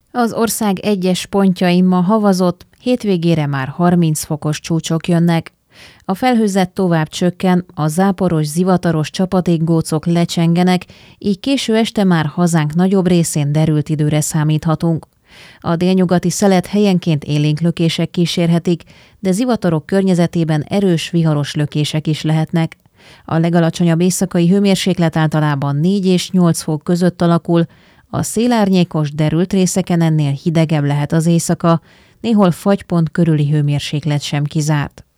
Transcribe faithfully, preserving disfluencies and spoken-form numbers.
Az ország egyes pontjain ma havazott, hétvégére már harminc fokos csúcsok jönnek. A felhőzet tovább csökken, a záporos, zivataros csapadékgócok lecsengenek, így késő este már hazánk nagyobb részén derült időre számíthatunk. A délnyugati szelet helyenként élénk lökések kísérhetik, de zivatarok környezetében erős, viharos lökések is lehetnek. A legalacsonyabb éjszakai hőmérséklet általában négy és nyolc fok között alakul, a szélárnyékos, derült részeken ennél hidegebb lehet az éjszaka, néhol fagypont körüli hőmérséklet sem kizárt.